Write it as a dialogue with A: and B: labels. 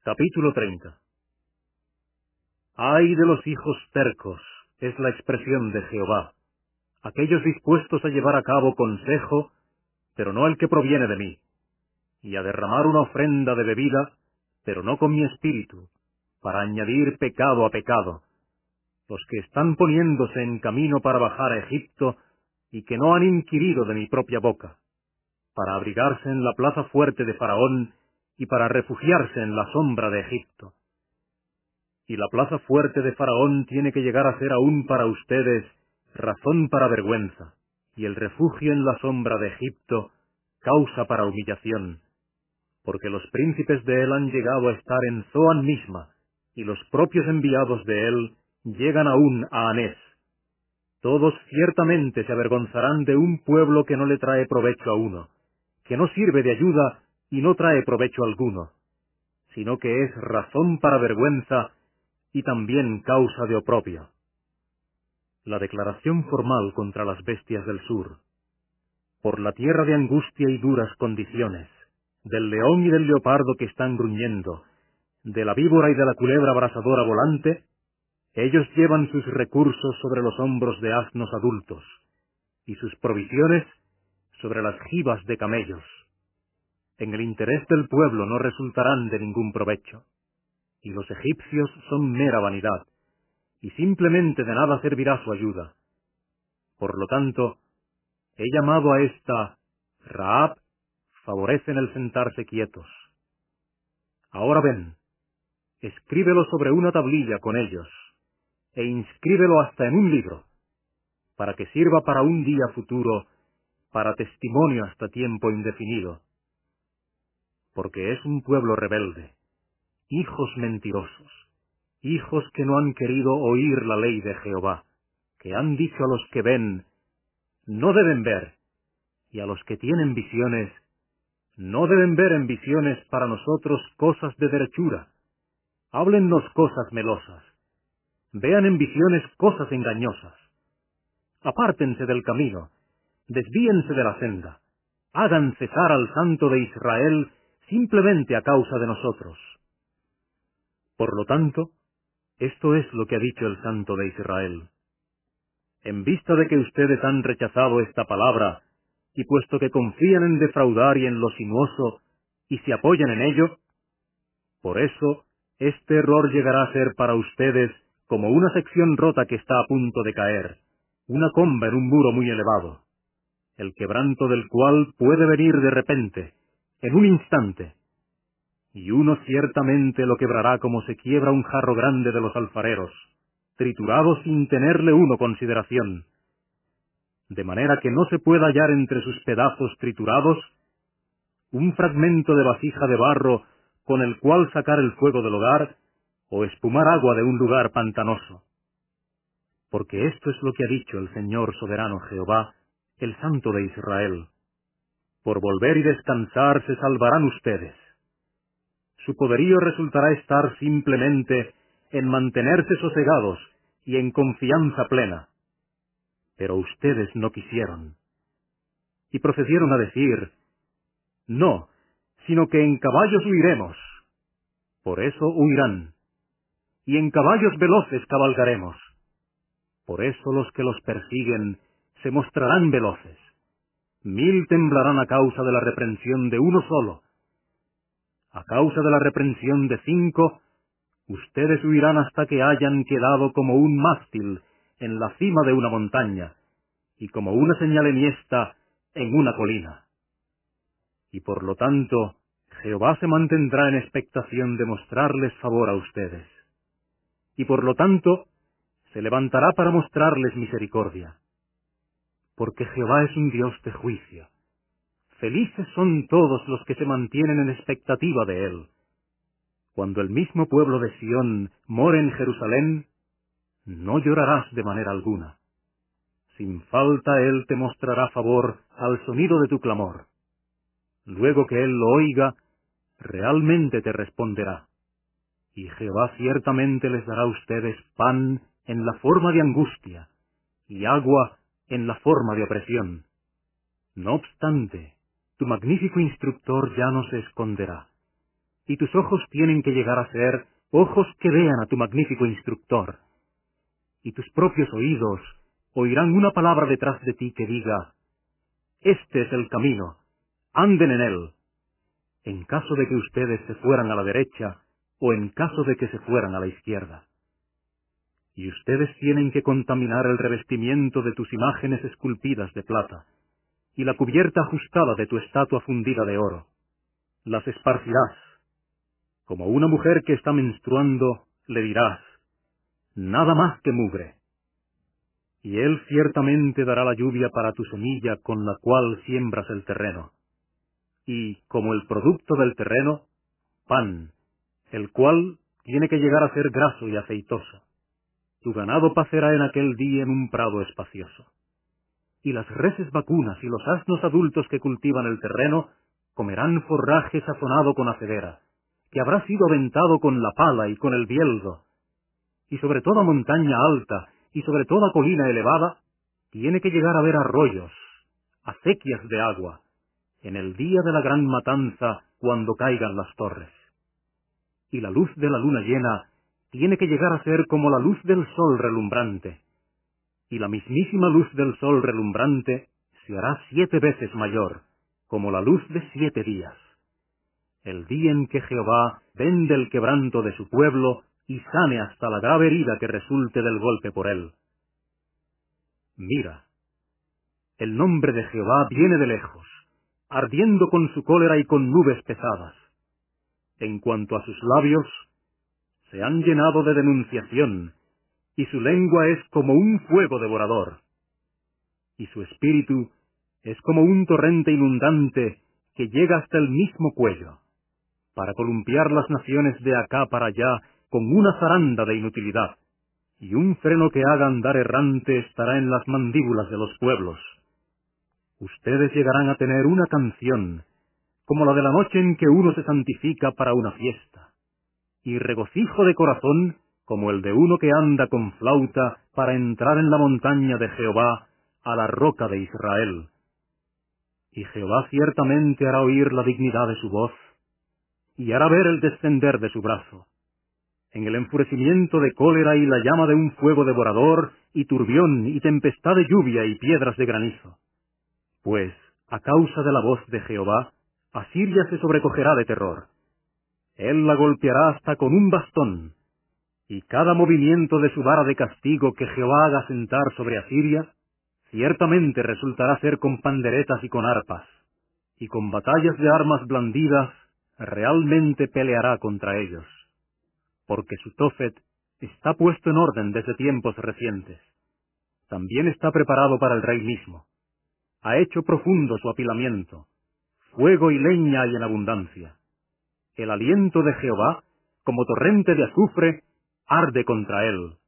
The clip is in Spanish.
A: Capítulo 30. Ay de los hijos tercos, es la expresión de Jehová, aquellos dispuestos a llevar a cabo consejo, pero no el que proviene de mí, y a derramar una ofrenda de bebida, pero no con mi espíritu, para añadir pecado a pecado, los que están poniéndose en camino para bajar a Egipto, y que no han inquirido de mi propia boca, para abrigarse en la plaza fuerte de Faraón, y para refugiarse en la sombra de Egipto. Y la plaza fuerte de Faraón tiene que llegar a ser aún para ustedes razón para vergüenza, y el refugio en la sombra de Egipto causa para humillación, porque los príncipes de él han llegado a estar en Zoán misma, y los propios enviados de él llegan aún a Anés. Todos ciertamente se avergonzarán de un pueblo que no le trae provecho a uno, que no sirve de ayuda y no trae provecho alguno, sino que es razón para vergüenza y también causa de oprobio. La declaración formal contra las bestias del sur. Por la tierra de angustia y duras condiciones, del león y del leopardo que están gruñendo, de la víbora y de la culebra abrasadora volante, ellos llevan sus recursos sobre los hombros de asnos adultos, y sus provisiones sobre las jibas de camellos. En el interés del pueblo no resultarán de ningún provecho, y los egipcios son mera vanidad, y simplemente de nada servirá su ayuda. Por lo tanto, he llamado a esta Rahab, favorecen el sentarse quietos. Ahora ven, escríbelo sobre una tablilla con ellos, e inscríbelo hasta en un libro, para que sirva para un día futuro, para testimonio hasta tiempo indefinido. Porque es un pueblo rebelde, hijos mentirosos, hijos que no han querido oír la ley de Jehová, que han dicho a los que ven, no deben ver, y a los que tienen visiones, no deben ver en visiones para nosotros cosas de derechura. Háblennos cosas melosas, vean en visiones cosas engañosas. Apártense del camino, desvíense de la senda, hagan cesar al Santo de Israel simplemente a causa de nosotros. Por lo tanto, esto es lo que ha dicho el Santo de Israel. En vista de que ustedes han rechazado esta palabra, y puesto que confían en defraudar y en lo sinuoso, y se apoyan en ello, por eso este error llegará a ser para ustedes como una sección rota que está a punto de caer, una comba en un muro muy elevado, el quebranto del cual puede venir de repente, en un instante, y uno ciertamente lo quebrará como se quiebra un jarro grande de los alfareros, triturado sin tenerle uno consideración, de manera que no se pueda hallar entre sus pedazos triturados un fragmento de vasija de barro con el cual sacar el fuego del hogar, o espumar agua de un lugar pantanoso. Porque esto es lo que ha dicho el Señor soberano Jehová, el Santo de Israel. Por volver y descansar se salvarán ustedes. Su poderío resultará estar simplemente en mantenerse sosegados y en confianza plena. Pero ustedes no quisieron. Y procedieron a decir, no, sino que en caballos huiremos. Por eso huirán. Y en caballos veloces cabalgaremos. Por eso los que los persiguen se mostrarán veloces. 1000 temblarán a causa de la reprensión de uno solo. A causa de la reprensión de 5, ustedes huirán hasta que hayan quedado como un mástil en la cima de una montaña, y como una señal enhiesta en una colina. Y por lo tanto, Jehová se mantendrá en expectación de mostrarles favor a ustedes. Y por lo tanto, se levantará para mostrarles misericordia. Porque Jehová es un Dios de juicio. Felices son todos los que se mantienen en expectativa de él. Cuando el mismo pueblo de Sión more en Jerusalén, no llorarás de manera alguna. Sin falta él te mostrará favor al sonido de tu clamor. Luego que él lo oiga, realmente te responderá. Y Jehová ciertamente les dará a ustedes pan en la forma de angustia, y agua en la forma de opresión. No obstante, tu magnífico instructor ya no se esconderá. y tus ojos tienen que llegar a ser ojos que vean a tu magnífico instructor, y tus propios oídos oirán una palabra detrás de ti que diga, este es el camino, anden en él, en caso de que ustedes se fueran a la derecha o en caso de que se fueran a la izquierda. Y ustedes tienen que contaminar el revestimiento de tus imágenes esculpidas de plata, y la cubierta ajustada de tu estatua fundida de oro. Las esparcirás. Como una mujer que está menstruando, le dirás, nada más que mugre. Y él ciertamente dará la lluvia para tu semilla con la cual siembras el terreno. Y, como el producto del terreno, pan, el cual tiene que llegar a ser graso y aceitoso. Tu ganado pacerá en aquel día en un prado espacioso. Y las reses vacunas y los asnos adultos que cultivan el terreno comerán forraje sazonado con acedera, que habrá sido aventado con la pala y con el bieldo. Y sobre toda montaña alta y sobre toda colina elevada tiene que llegar a haber arroyos, acequias de agua, en el día de la gran matanza cuando caigan las torres. Y la luz de la luna llena tiene que llegar a ser como la luz del sol relumbrante, y la mismísima luz del sol relumbrante se hará 7 veces mayor, como la luz de 7 días, el día en que Jehová vende el quebranto de su pueblo y sane hasta la grave herida que resulte del golpe por él. Mira, el nombre de Jehová viene de lejos, ardiendo con su cólera y con nubes pesadas. En cuanto a sus labios, se han llenado de denunciación, y su lengua es como un fuego devorador, y su espíritu es como un torrente inundante que llega hasta el mismo cuello, para columpiar las naciones de acá para allá con una zaranda de inutilidad, y un freno que haga andar errante estará en las mandíbulas de los pueblos. Ustedes llegarán a tener una canción, como la de la noche en que uno se santifica para una fiesta, y regocijo de corazón como el de uno que anda con flauta para entrar en la montaña de Jehová, a la roca de Israel. Y Jehová ciertamente hará oír la dignidad de su voz, y hará ver el descender de su brazo, en el enfurecimiento de cólera y la llama de un fuego devorador, y turbión, y tempestad de lluvia y piedras de granizo. Pues, a causa de la voz de Jehová, Asiria se sobrecogerá de terror. Él la golpeará hasta con un bastón, y cada movimiento de su vara de castigo que Jehová haga sentar sobre Asiria, ciertamente resultará ser con panderetas y con arpas, y con batallas de armas blandidas realmente peleará contra ellos, porque su Tofet está puesto en orden desde tiempos recientes. También está preparado para el rey mismo. Ha hecho profundo su apilamiento, fuego y leña hay en abundancia. El aliento de Jehová, como torrente de azufre, arde contra él.